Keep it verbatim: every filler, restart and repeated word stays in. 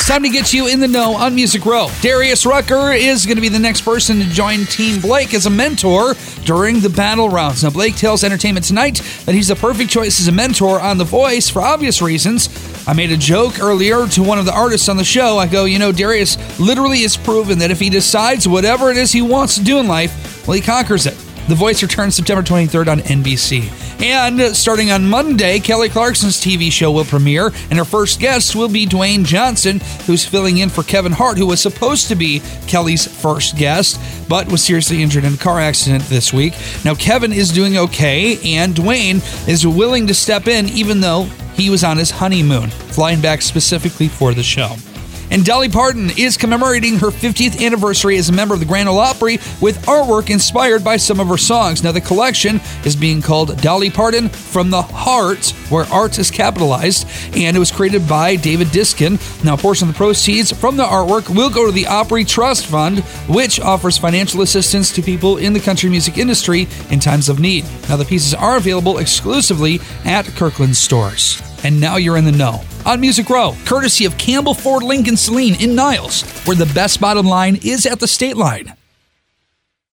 It's time to get you in the know on Music Row. Darius Rucker is going to be the next person to join Team Blake as a mentor during the battle rounds. Now, Blake tells Entertainment Tonight that he's the perfect choice as a mentor on The Voice for obvious reasons. I made a joke earlier to one of the artists on the show. I go, you know, Darius literally has proven that if he decides whatever it is he wants to do in life, well, he conquers it. The Voice returns September twenty-third on N B C. And starting on Monday, Kelly Clarkson's T V show will premiere, and her first guest will be Dwayne Johnson, who's filling in for Kevin Hart, who was supposed to be Kelly's first guest, but was seriously injured in a car accident this week. Now, Kevin is doing okay, and Dwayne is willing to step in, even though he was on his honeymoon, flying back specifically for the show. And Dolly Parton is commemorating her fiftieth anniversary as a member of the Grand Ole Opry with artwork inspired by some of her songs. Now, the collection is being called Dolly Parton From the Heart, where art is capitalized, and it was created by David Diskin. Now, a portion of the proceeds from the artwork will go to the Opry Trust Fund, which offers financial assistance to people in the country music industry in times of need. Now, the pieces are available exclusively at Kirkland stores. And now you're in the know on Music Row, courtesy of Campbell Ford Lincoln Saline in Niles, where the best bottom line is at the state line.